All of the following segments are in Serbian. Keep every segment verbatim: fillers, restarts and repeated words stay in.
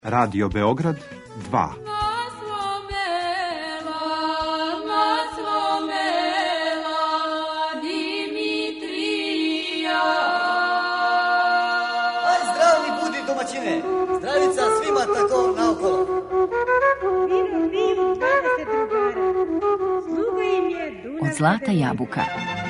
Radio Beograd dva. Zdravica svima tako naokolo. Vino, vino, dvadeset drugara. Sluga im je Dunav. Od zlata jabuka.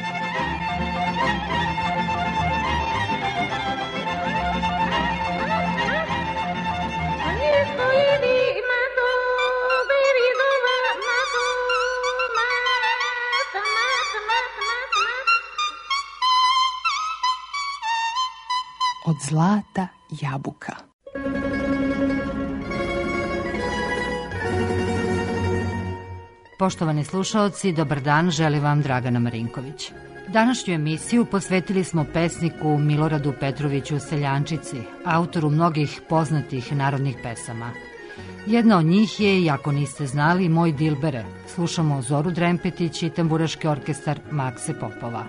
Od zlata jabuka. Poštovani slušaoci, dobar dan, želi vam Dragana Marinković. Današnju emisiju posvetili smo pesniku Miloradu Petroviću Seljančici, autoru mnogih poznatih narodnih pesama. Jedna od njih je, iako niste znali, Moj Dilbere. Slušamo Zoru Drempetić i tamburaški orkestar Makse Popova.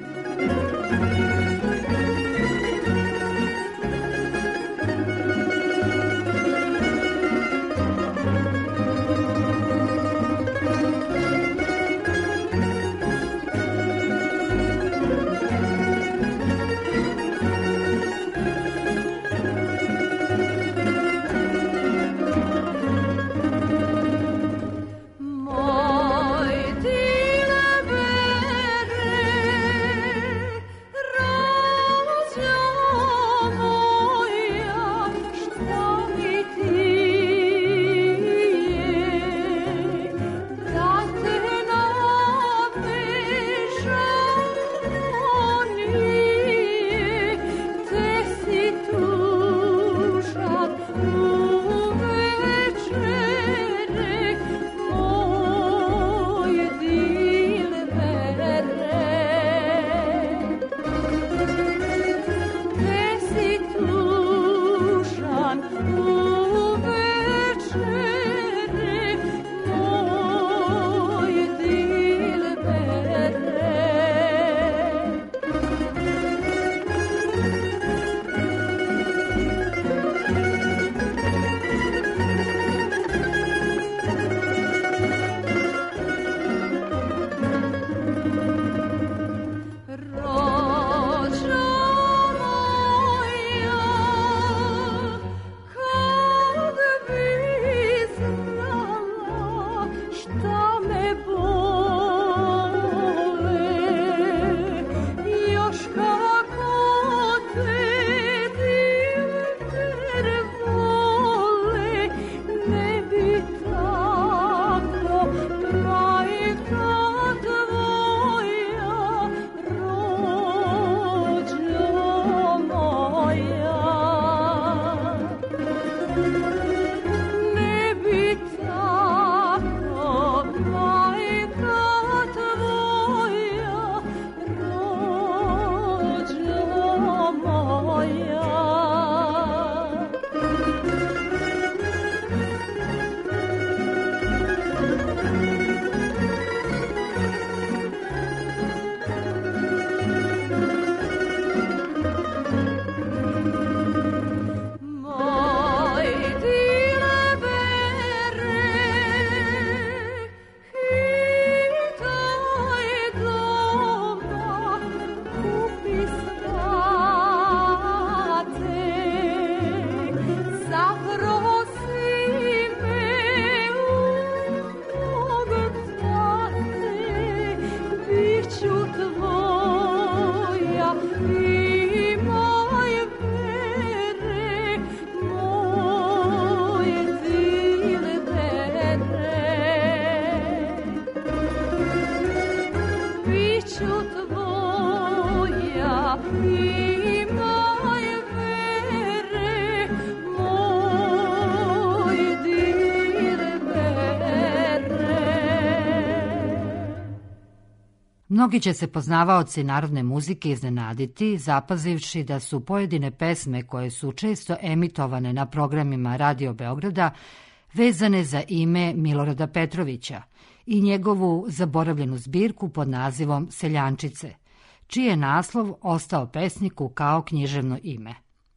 Mnogi će se poznavaoci narodne muzike iznenaditi, zapazivši da su pojedine pesme koje su često emitovane na programima Radio Beograda vezane za ime Milorada Petrovića i njegovu zaboravljenu zbirku pod nazivom Seljančice, čiji je naslov ostao pesniku kao književno ime.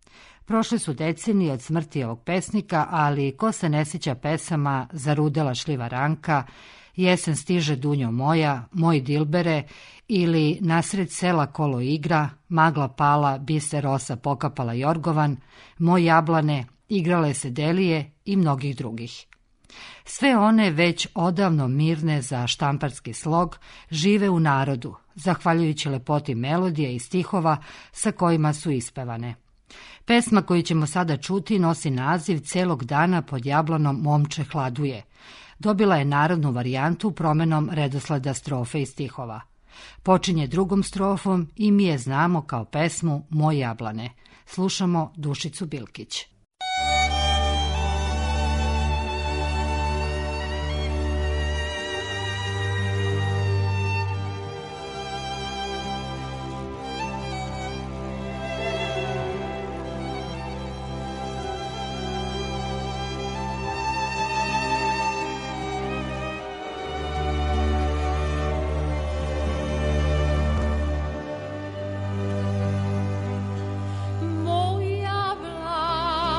Prošle su decenije od smrti ovog pesnika, ali ko se ne sjeća pesama Zarudela šljiva ranka, Jesen stiže dunjo moja, Moj dilbere ili Nasred sela kolo igra, Magla pala, biser rosa pokapala jorgovan, Moj jablane, Igrale se delije i mnogih drugih. Sve one već odavno mirne za štamparski slog žive u narodu, zahvaljujući lepoti melodije i stihova sa kojima su ispevane. Pesma koju ćemo sada čuti nosi naziv Celog dana pod jablanom momče hladuje. Dobila je narodnu varijantu promenom redosleda strofe i stihova. Počinje drugom strofom i mi je znamo kao pesmu Moj jablane. Slušamo Dušicu Bilkić. Moja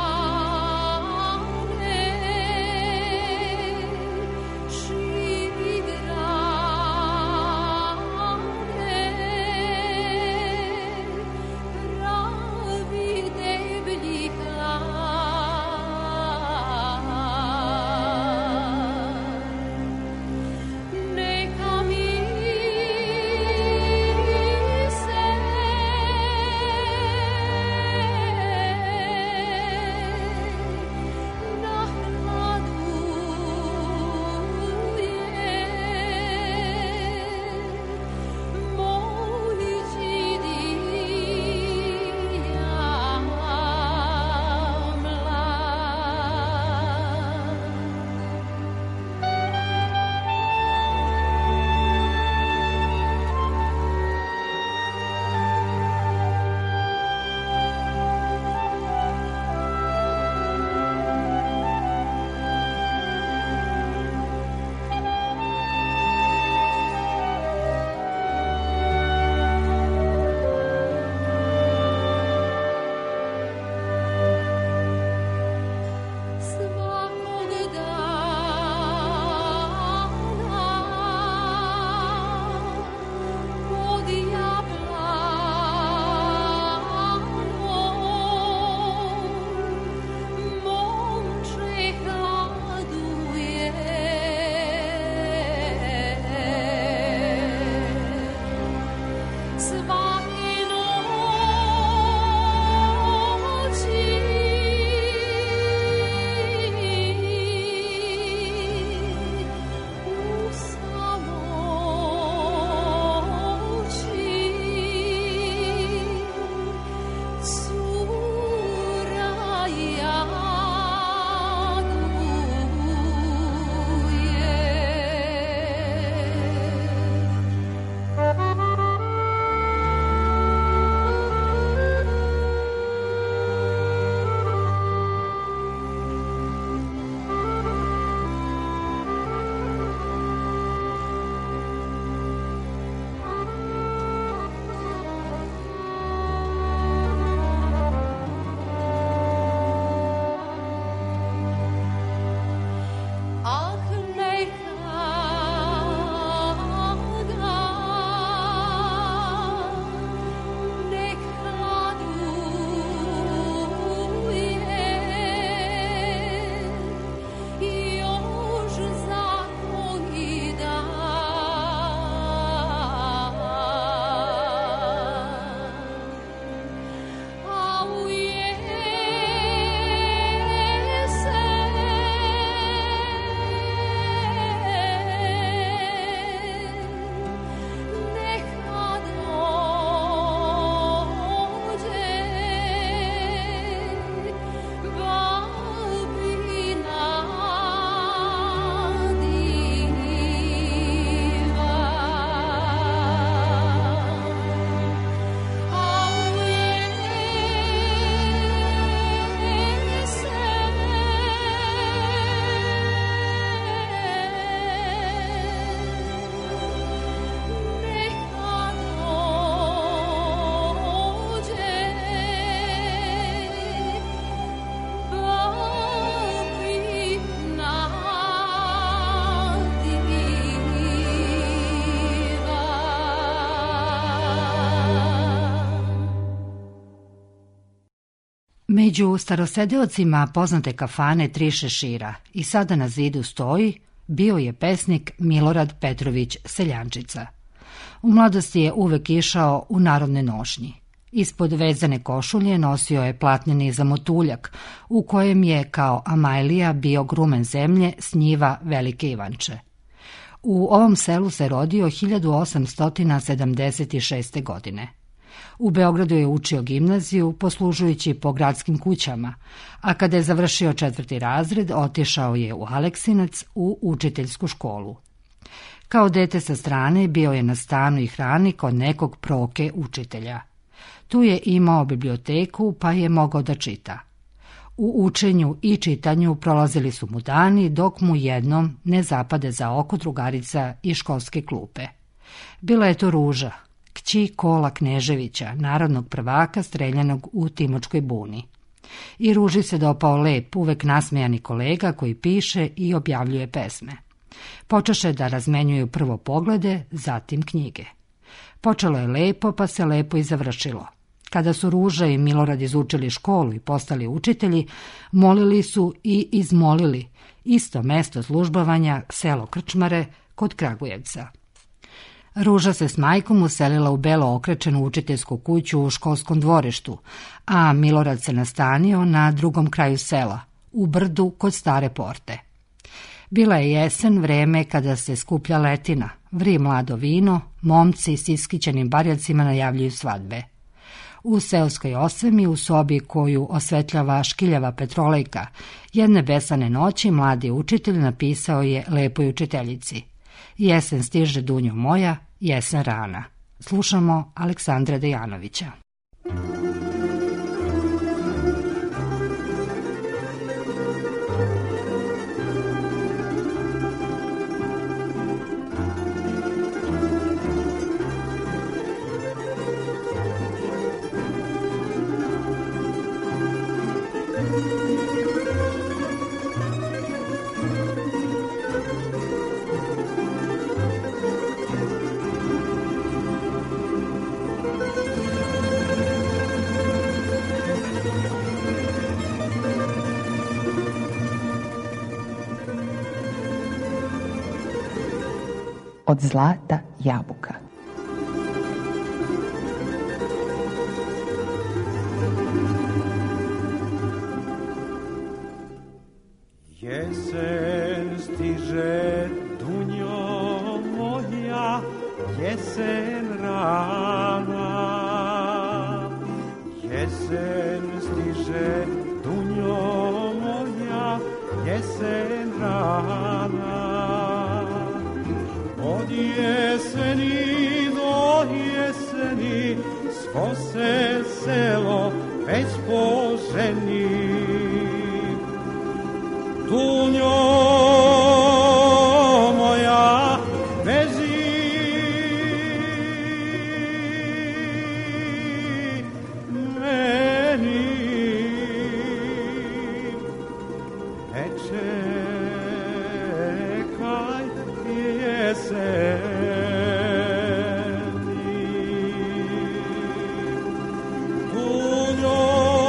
Među starosedeocima poznate kafane Tri šešira i sada na zidu stoji bio je pesnik Milorad Petrović Seljančica. U mladosti je uvek išao u narodne nošnji. Ispod vezane košulje nosio je platneni zamotuljak, u kojem je kao Amajlija bio grumen zemlje s njiva Velike Ivanče. U ovom selu se rodio hiljadu osamsto sedamdeset šeste. godine. U Beogradu je učio gimnaziju, poslužujući po gradskim kućama, a kada je završio četvrti razred, otišao je u Aleksinac u učiteljsku školu. Kao dete sa strane bio je na stanu i hrani kod nekog proke učitelja. Tu je imao biblioteku, pa je mogao da čita. U učenju i čitanju prolazili su mu dani, dok mu jednom ne zapade za oko drugarica iz školske klupe. Bila je to Ruža, kći Kola Kneževića, narodnog prvaka streljanog u Timočkoj buni. I Ruži se dopao lep, uvek nasmejani kolega koji piše i objavljuje pesme. Počeše da razmenjuju prvo poglede, zatim knjige. Počelo je lepo, pa se lepo i završilo. Kada su Ruža i Milorad izučili školu i postali učitelji, molili su i izmolili isto mesto službovanja, selo Krčmare, kod Kragujevca. Ruža se s majkom uselila u belo okrečenu učiteljsku kuću u školskom dvorištu, a Milorad se nastanio na drugom kraju sela, u brdu kod Stare Porte. Bila je jesen, vreme kada se skuplja letina, vri mlado vino, momci s iskićenim barjacima najavljuju svadbe. U seoskoj osami, u sobi koju osvetljava škiljava petrolejka, jedne besane noći mladi učitelj napisao je lepoj učiteljici: Jesen stiže, dunjo moja, jesen rana. Slušamo Aleksandra Dejanovića. Od zlata jabuka. Jesen stiže, dunjo moja, jesen rana. Jesen stiže, dunjo moja, jesen rana. Od jeseni do jeseni svo se selo već poženi. Dunjo moja beži, meni ne čekaj jeseni. Dunjo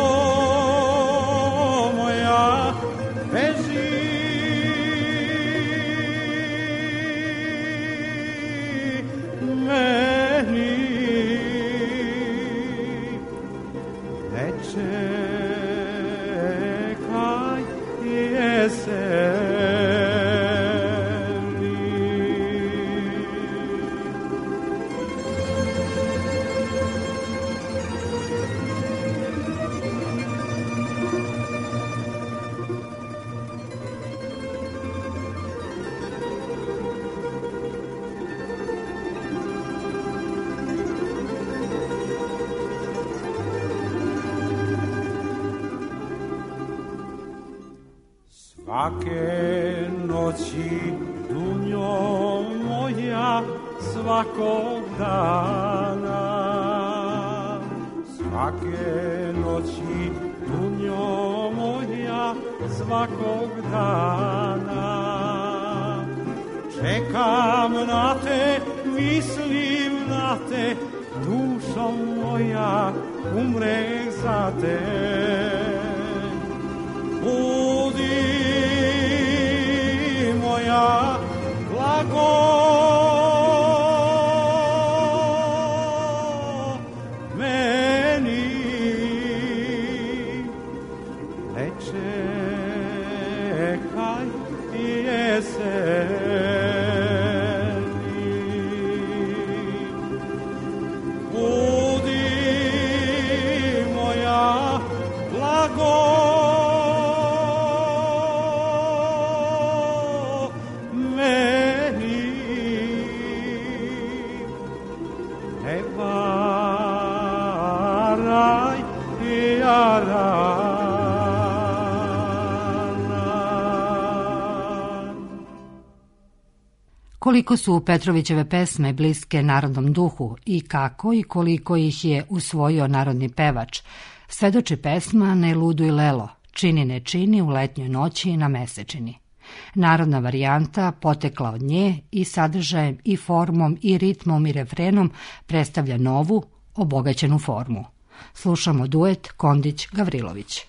moja beži, meni ne čekaj jeseni. Svake noći, dunjo moja, svakog dana. Svake noći, dunjo moja, svakog dana. Čekam na te, mislim na te, dušo moja, umreh za te. budi moja blago. Koliko su Petrovićeve pesme bliske narodnom duhu i kako i koliko ih je usvojio narodni pevač, svedoči pesma Ne luduj lelo, čini ne čini u letnjoj noći na mesečini. Narodna varijanta, potekla od nje i sadržajem i formom i ritmom i refrenom, predstavlja novu, obogaćenu formu. Slušamo duet Kondić-Gavrilović.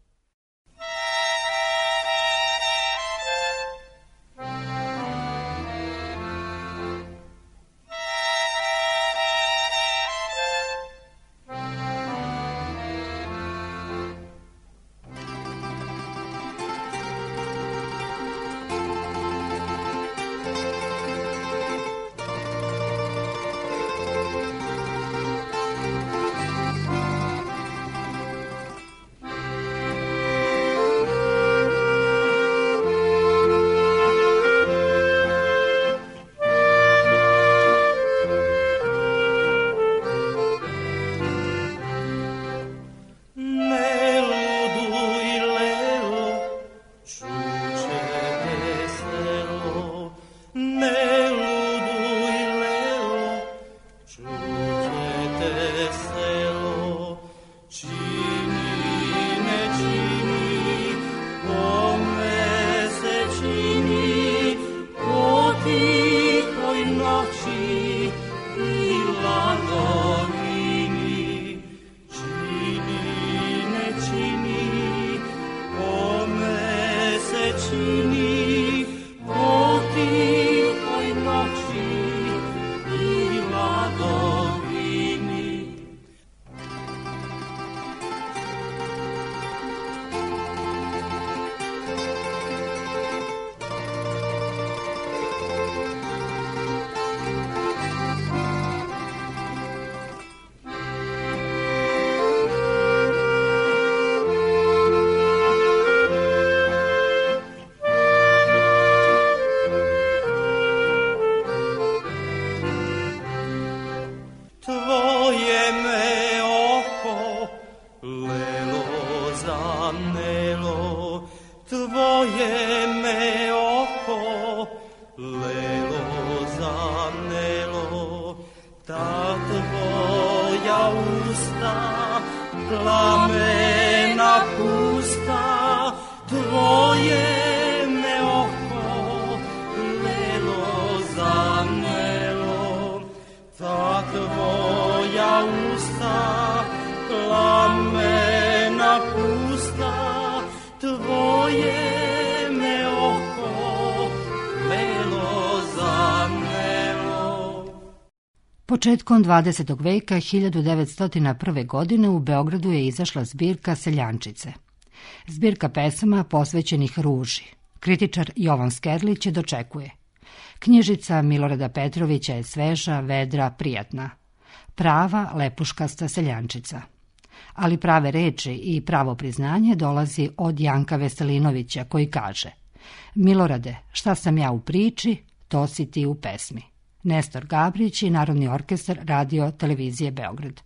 Početkom dvadesetog veka, hiljadu devetsto prve. godine, u Beogradu je izašla zbirka Seljančice. Zbirka pesama posvećenih ruži. Kritičar Jovan Skerlić je dočekuje. Knjižica Milorada Petrovića je sveža, vedra, prijatna. Prava, lepuškasta seljančica. Ali prave reči i pravo priznanje dolazi od Janka Veselinovića, koji kaže: Milorade, šta sam ja u priči, to si ti u pesmi. Nestor Gabrić i Narodni orkestar Radio televizije Beograd.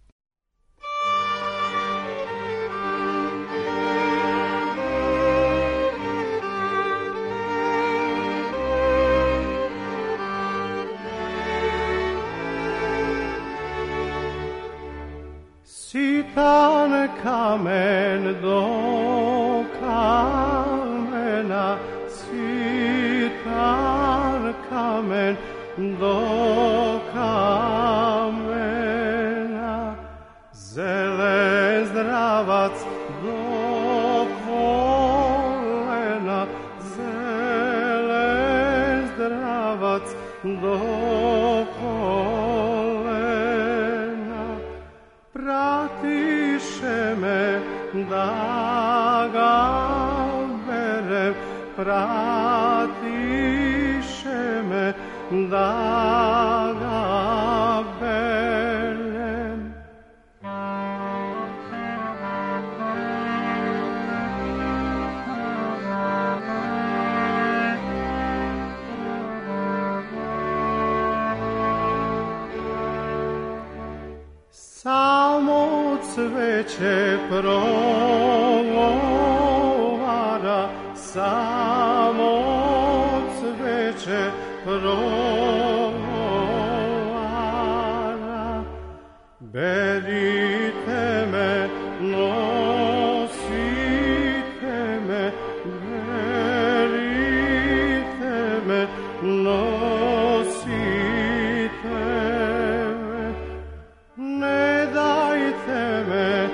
Sitan kamen do kamena, sitan kamen do kamena, zelen zdravac do vratiše me da ga belem. Samo cveće progovara, samo cveće progovara. Berite me, nosite me, berite me, nosite me. Ne dajte me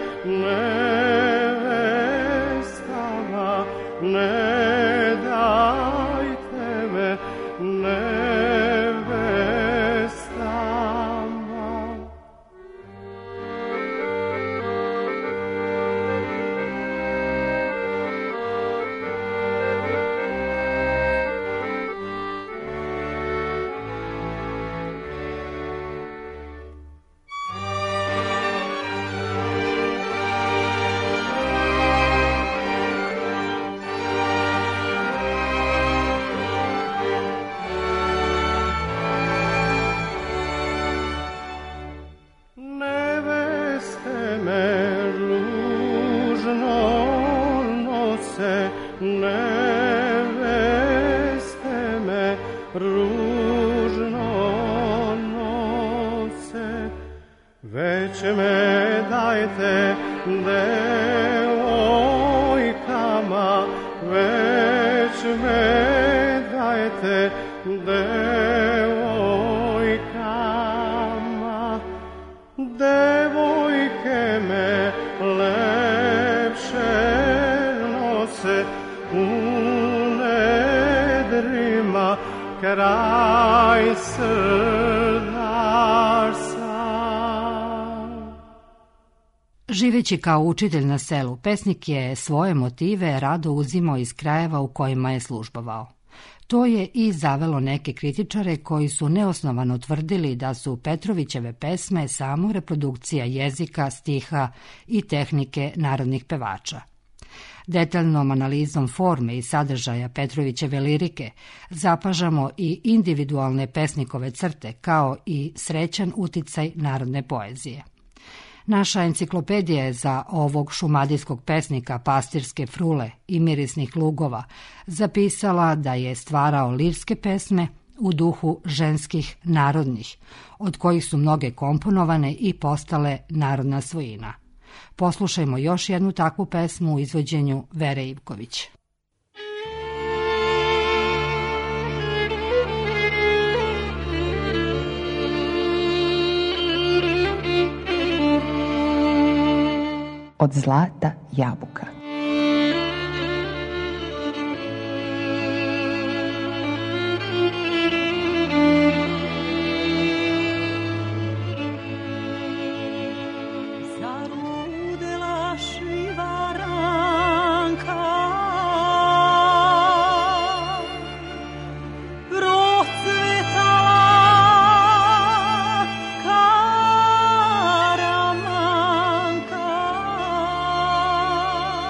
nevestama, ne dajte me nevestama. Neveste me ružno nose, neveste me ružno nose. Već me dajte devojkama, već me dajte devojkama. Devojke me lepše nose u nedrima kraj Srdarsa. Živeći kao učitelj na selu, pesnik je svoje motive rado uzimao iz krajeva u kojima je službovao. To je i zavelo neke kritičare koji su neosnovano tvrdili da su Petrovićeve pesme samo reprodukcija jezika, stiha i tehnike narodnih pevača. Detaljnom analizom forme i sadržaja Petrovićeve lirike zapažamo i individualne pesnikove crte kao i srećan uticaj narodne poezije. Naša enciklopedija je za ovog šumadijskog pesnika Pastirske frule i Mirisnih lugova zapisala da je stvarao lirske pesme u duhu ženskih narodnih, od kojih su mnoge komponovane i postale narodna svojina. Poslušajmo još jednu takvu pesmu u izvođenju Vere Ivković. Od zlata jabuka. Zarudela šivaranka, procvetala karamanka.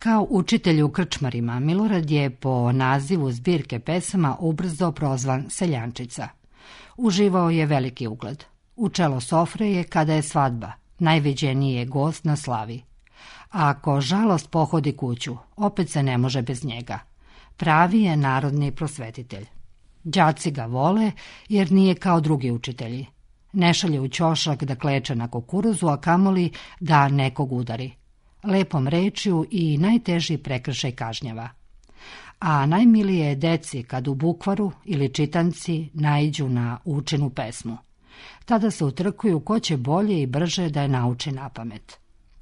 Kao učitelj u krčmarima, Milorad je po nazivu zbirke pesama ubrzo prozvan Seljančica. Uživao je veliki ugled. U čelo sofre je kada je svadba, najviđeniji je gost na slavi. A ako žalost pohodi kuću, opet se ne može bez njega. Pravi je narodni prosvetitelj. Đaci ga vole jer nije kao drugi učitelji. Ne šalje u ćošak da kleče na kukuruzu, a kamoli da nekog udari. Lepom rečju i najteži prekršaj kažnjava. A najmilije je deci kad u bukvaru ili čitanci naiđu na učenu pesmu. Tada se utrkuju ko će bolje i brže da je nauči napamet.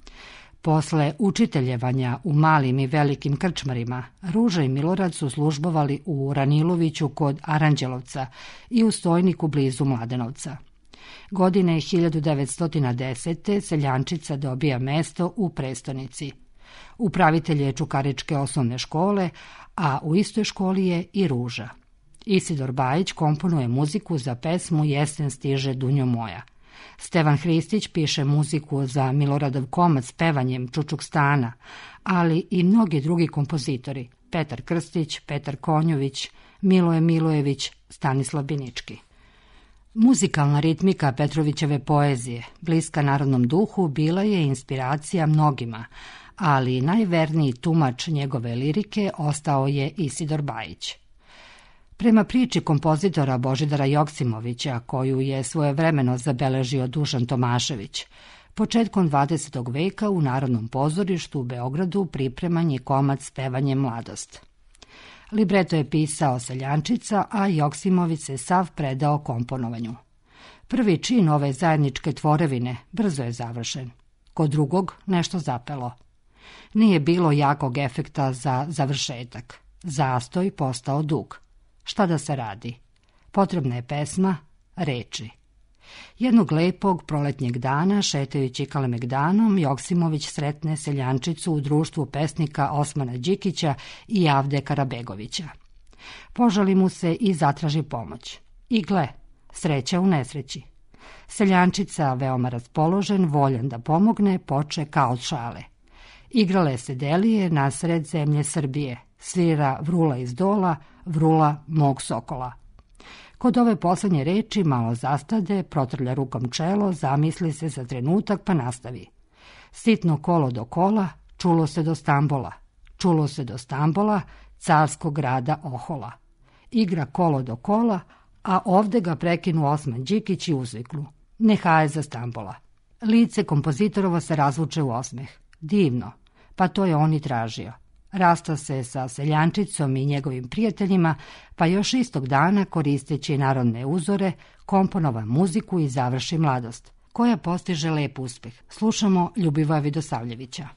Posle učiteljevanja u malim i velikim krčmarima, Ruža i Milorad su službovali u Raniloviću kod Aranđelovca i u Stojniku blizu Mladenovca. Godine hiljadu devetsto desete. Seljančica dobija mesto u prestonici. Upravitelj je Čukaričke osnovne škole, a u istoj školi je i Ruža. Isidor Bajić komponuje muziku za pesmu Jesen stiže Dunjo moja. Stevan Hristić piše muziku za Miloradov komad s pevanjem Čučukstana, ali i mnogi drugi kompozitori, Petar Krstić, Petar Konjović, Miloje Milojević, Stanislav Binički. Muzikalna ritmika Petrovićeve poezije, bliska narodnom duhu, bila je inspiracija mnogima, ali najverniji tumač njegove lirike ostao je Isidor Bajić. Prema priči kompozitora Božidara Joksimovića, koju je svojevremeno zabeležio Dušan Tomašević, početkom dvadesetog veka u Narodnom pozorištu u Beogradu pripreman je komad s pevanjem Mladost. Libreto je pisao Seljančica, a Joksimović se sav predao komponovanju. Prvi čin ove zajedničke tvorevine brzo je završen. Kod drugog nešto zapelo. Nije bilo jakog efekta za završetak. Zastoj postao dug. Šta da se radi? Potrebna je pesma, reči. Jednog lepog proletnjeg dana, šetajući Kalemegdanom, Joksimović sretne Seljančicu u društvu pesnika Osmana Đikića i Avde Karabegovića. Požali mu se i zatraži pomoć. I gle, sreća u nesreći. Seljančica, veoma raspoložen, voljan da pomogne, poče kao od šale. Igrale se delije na sred zemlje Srbije, svira Vrula iz dola, Vrula mog sokola. Kod ove poslednje reči malo zastade, protrlja rukom čelo, zamisli se za trenutak pa nastavi. Sitno kolo do kola, čulo se do Stambola, čulo se do Stambola, carskog grada Ohola. Igra kolo do kola, a ovde ga prekinu Osman Đikić i uzviknu. Nehaje za Stambola. Lice kompozitorovo se razvuče u osmeh. Divno, pa to je on i tražio. Rasta se sa Seljančicom i njegovim prijateljima, pa još istog dana, koristeći narodne uzore, komponova muziku i završi Mladost, koja postiže lep uspeh. Slušamo Ljubivoja Vidosavljevića.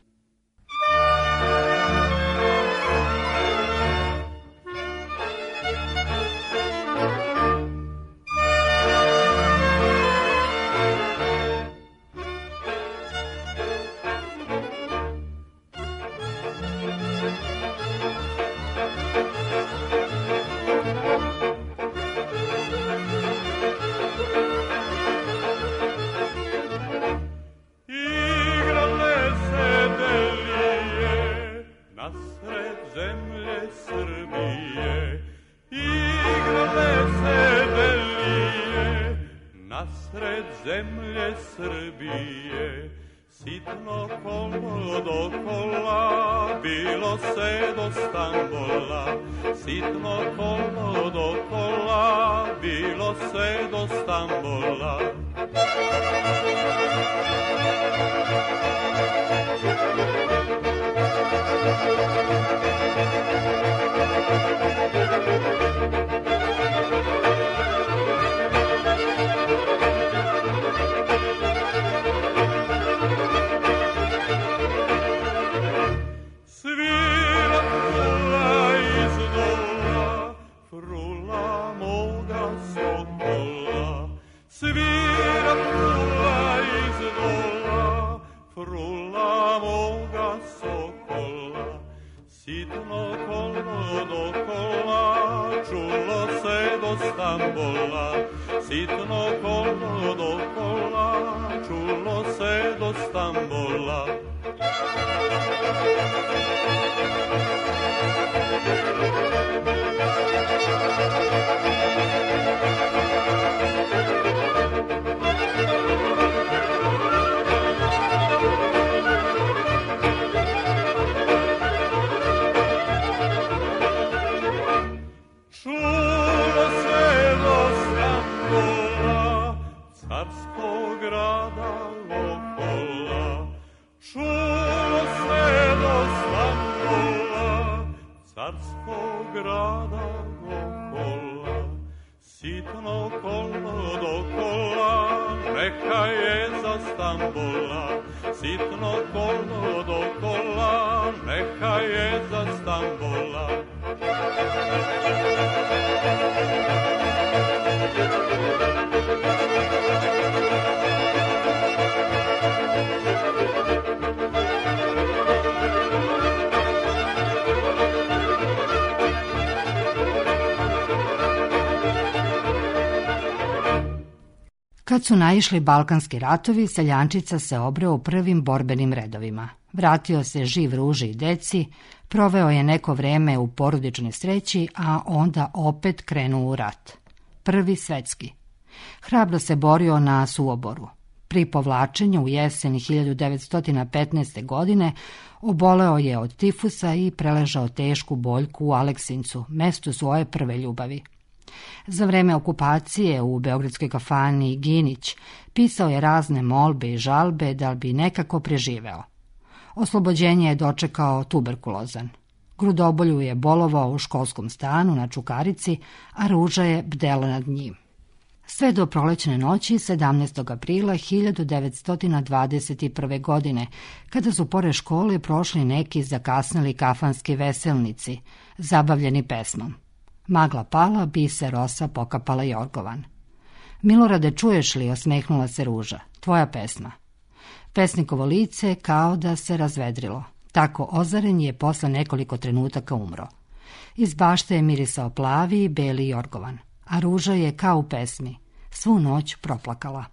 Zemlje Srbije, sitno kolo do kola, bilo se do Stambola. Sitno kolo do kola, bilo se do Stambola. Svira Vrula iz dola, Vrula moga sokola. Sitno kolo do kola, čulo se do Stambola. Sitno kolo do kola, čulo se do Stambola. Kad su naišli balkanski ratovi, Seljančica se obreo u prvim borbenim redovima. Vratio se živ ruži i deci, proveo je neko vreme u porodičnoj sreći, a onda opet krenuo u rat. Prvi svetski. Hrabro se borio na Suvoboru. Pri povlačenju u jeseni hiljadu devetsto petnaeste. godine oboleo je od tifusa i preležao tešku boljku u Aleksincu, mestu svoje prve ljubavi. Za vreme okupacije u beogradskoj kafani Ginić pisao je razne molbe i žalbe da bi nekako preživeo. Oslobođenje je dočekao tuberkulozan. Grudobolju je bolovao u školskom stanu na Čukarici, a ruža je bdela nad njim. Sve do prolećne noći sedamnaestog aprila hiljadu devetsto dvadeset prve. godine, kada su pored škole prošli neki zakasnili kafanski veselnici, zabavljeni pesmom. Magla pala, bise rosa pokapala Jorgovan. Milorade, čuješ li, osmehnula se ruža, tvoja pesma. Pesnikovo lice kao da se razvedrilo. Tako ozaren je posle nekoliko trenutaka umro. Iz bašte je mirisao plavi i beli Jorgovan, a ruža je kao u pesmi svu noć proplakala.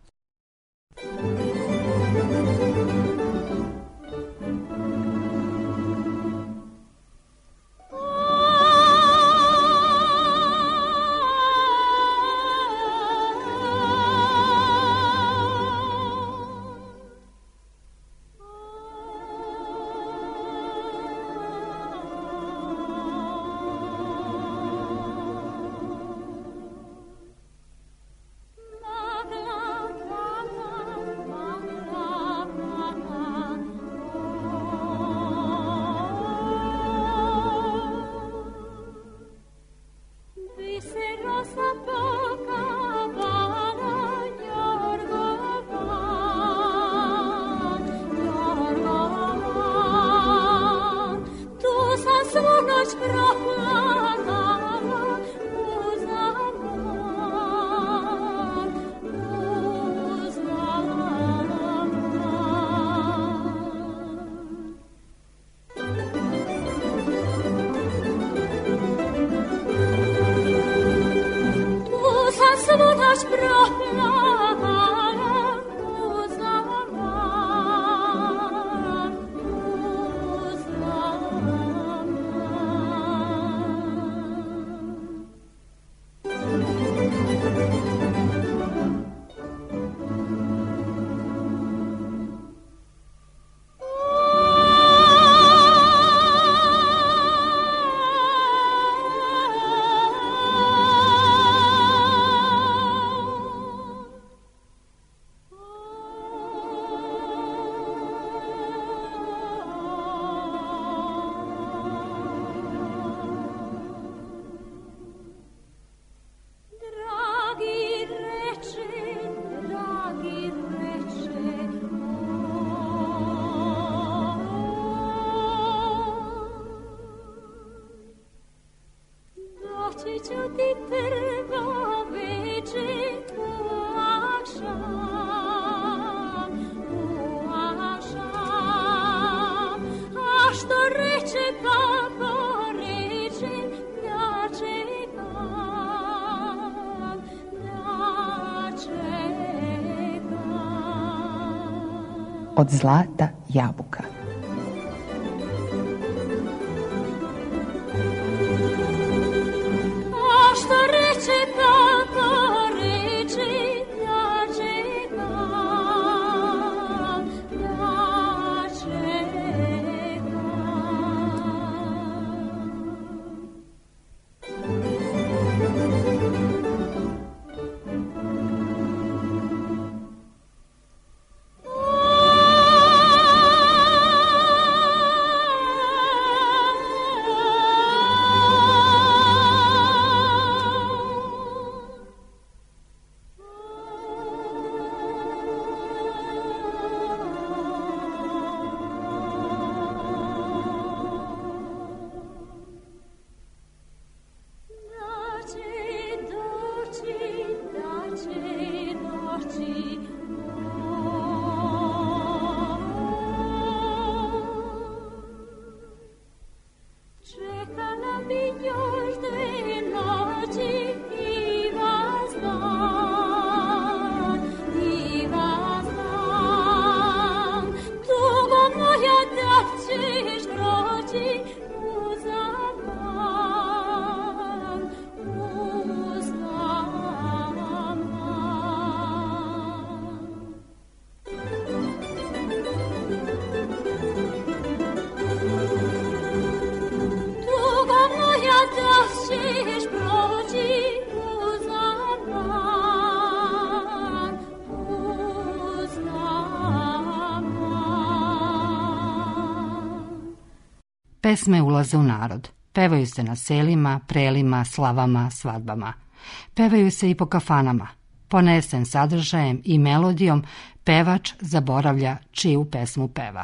Od zlata jabuka. Pesme ulaze u narod. Pevaju se na selima, prelima, slavama, svadbama. Pevaju se i po kafanama. Ponesen sadržajem i melodijom, pevač zaboravlja čiju pesmu peva.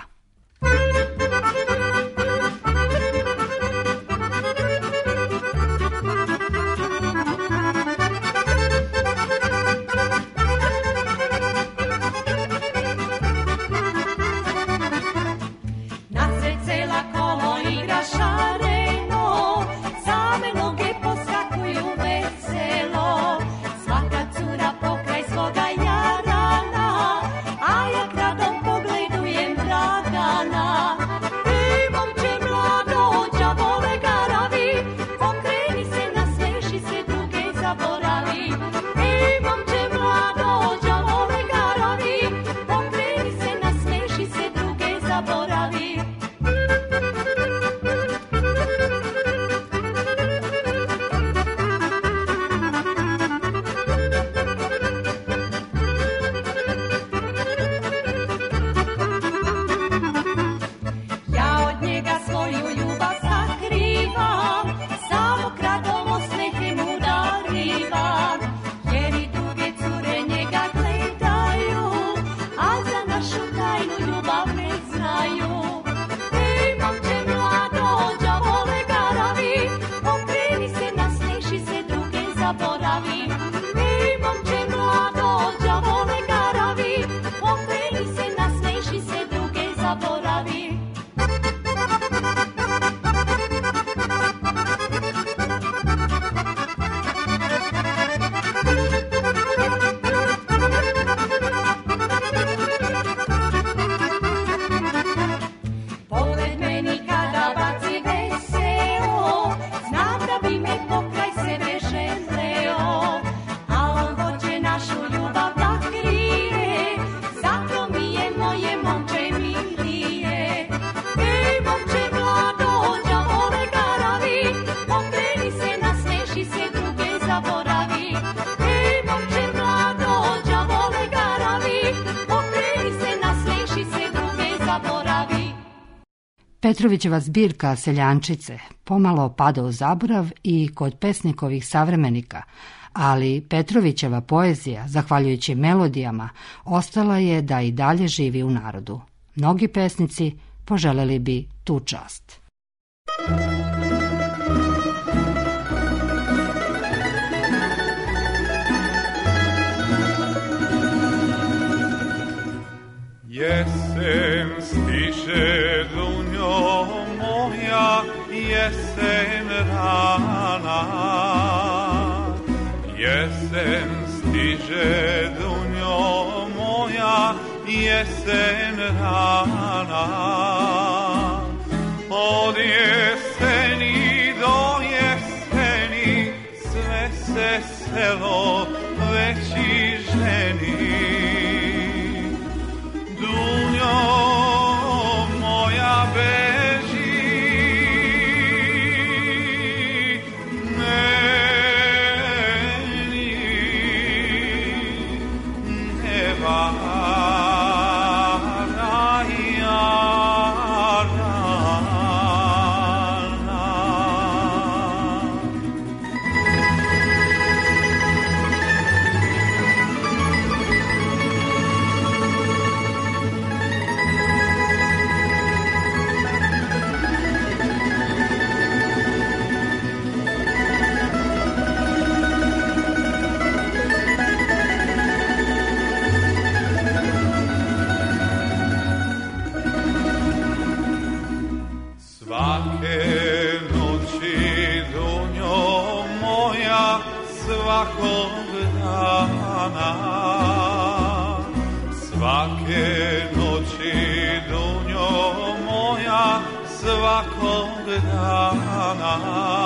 Petrovićeva zbirka Seljančice pomalo pada u zaborav i kod pesnikovih savremenika, ali Petrovićeva poezija, zahvaljujući melodijama, ostala je da i dalje živi u narodu. Mnogi pesnici poželeli bi tu čast. Jesen stiže, dunjo moja, jesen rana. Jesen stiže, dunjo moja, jesen rana. Od jeseni do jeseni sve se selo veći ženi. Dunjo moja beži, meni ne vara jarana. Svakog dana, svake noći, dunjo moja, svakog dana.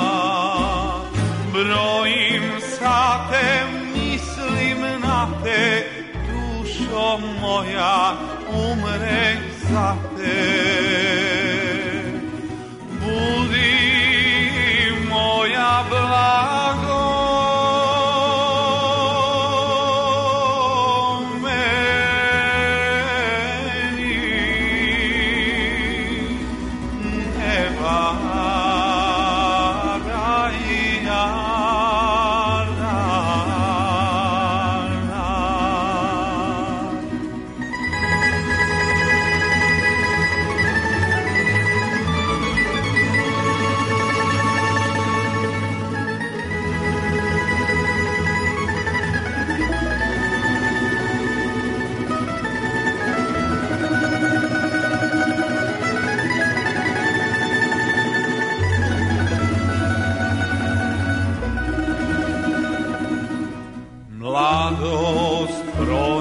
Brojim sate, mislim na te, dušo moja, umre za te. Budi moja blago, meni ne va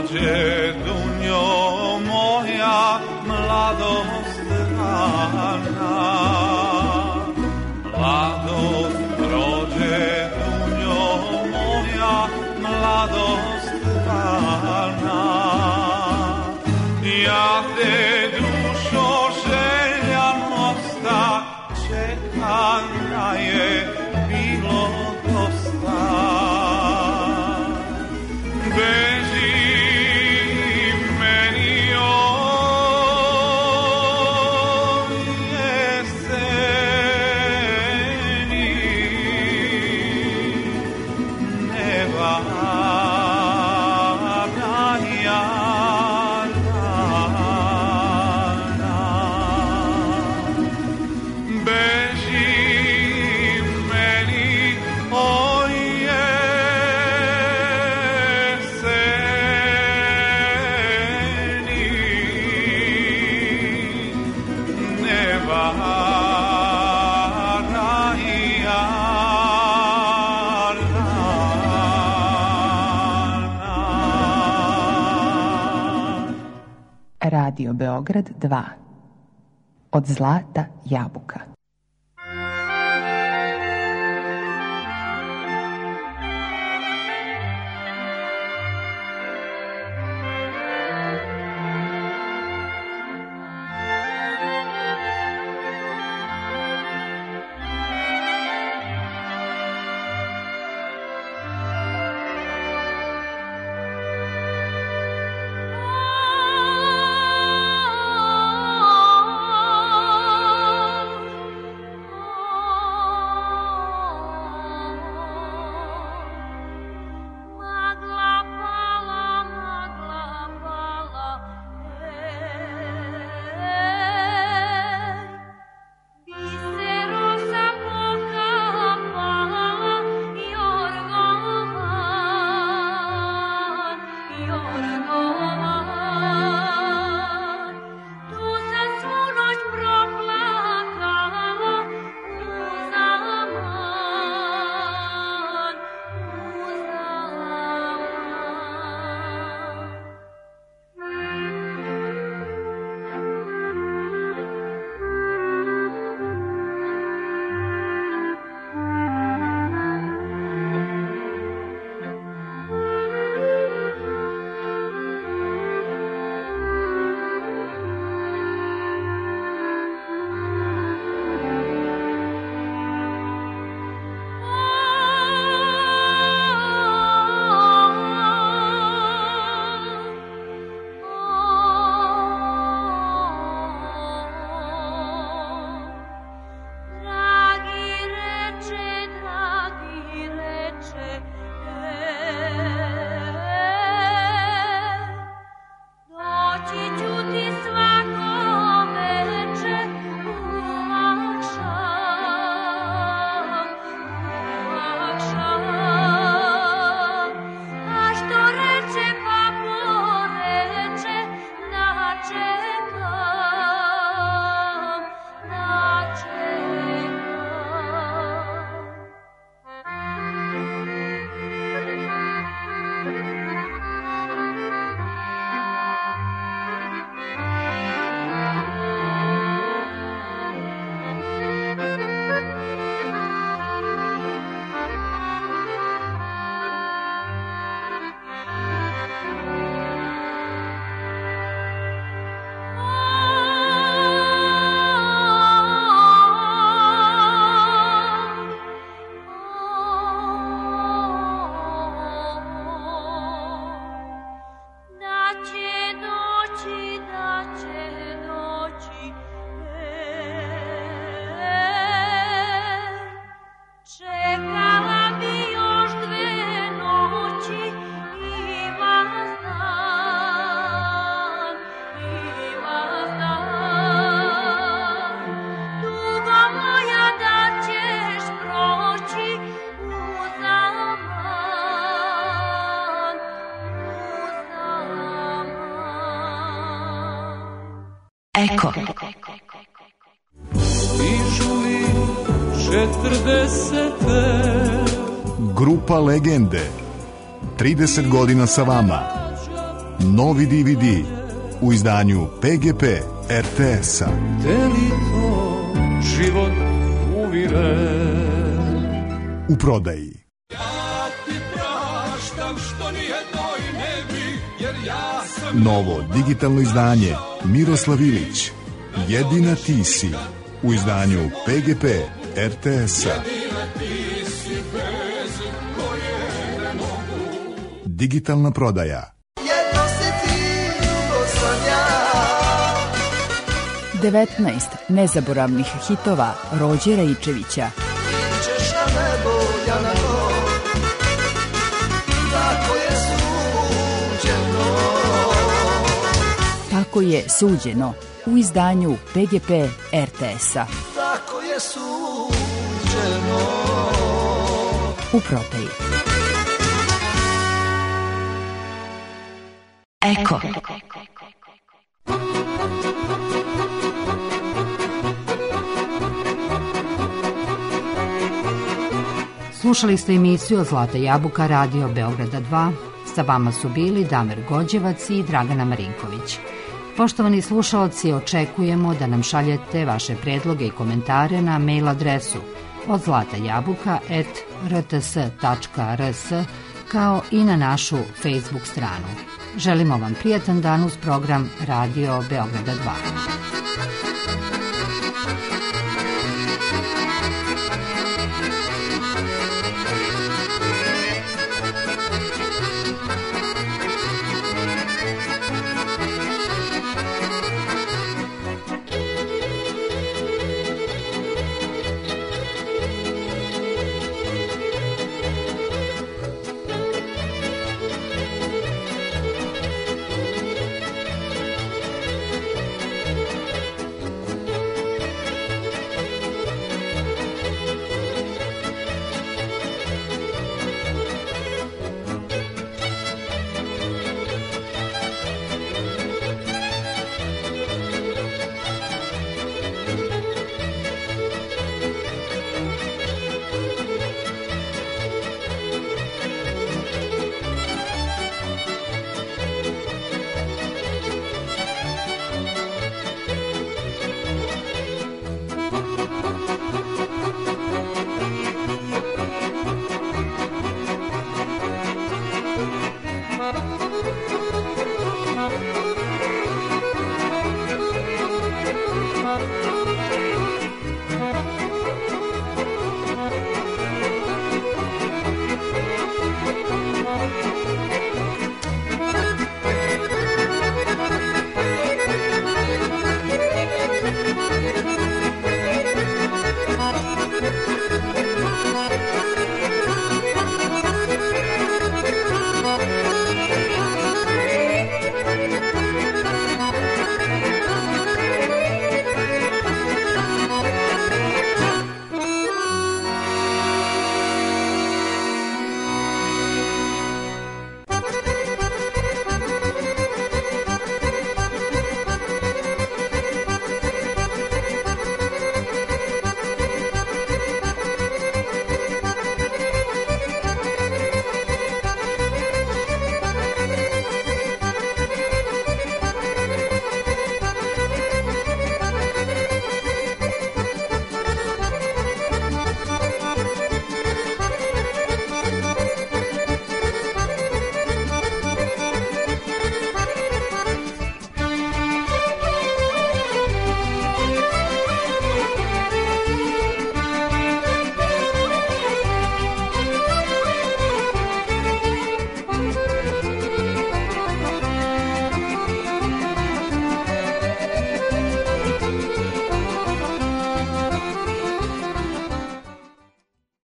prođe dunjo moja mladost rana. Mladost prođe dunjo moja mladost rana. Ja te dušo željanosta čekanja je bilo dosta. Beži meni o jeseni, ne vara jarana. Beži meni o Radio Beograd dva. Od zlata jabuka. Eko. Grupa Legende. trideset godina sa vama. Novi D V D u izdanju P G P R T S-a. Deli to život uvire. U prodaji. Ja ti praštam što nijednoj ne bi, jer ja sam... Novo digitalno izdanje Miroslav Ilić, Jedina ti si, u izdanju P G P R T S-a. Jedina ti si bez koje ne mogu. Digitalna prodaja. Jedno si ti, drugo sam ja. devetnaest nezaboravnih hitova Rođera Ičevića. Ćeš na nebo, ja na to. Tako je suđeno. Tako je suđeno u izdanju P G P R T S-a. Tako je suđeno. U prodaji. Eko. Slušali ste emisiju Zlata jabuka Radio Beograda dva. Sa vama su bili Damir Gođevac i Dragana Marinković. Poštovani slušaoci, očekujemo da nam šaljete vaše predloge i komentare na mail adresu od zlatajabuka at r t s tačka r s kao i na našu Facebook stranu. Želimo vam prijatan dan uz program Radio Beograda dva.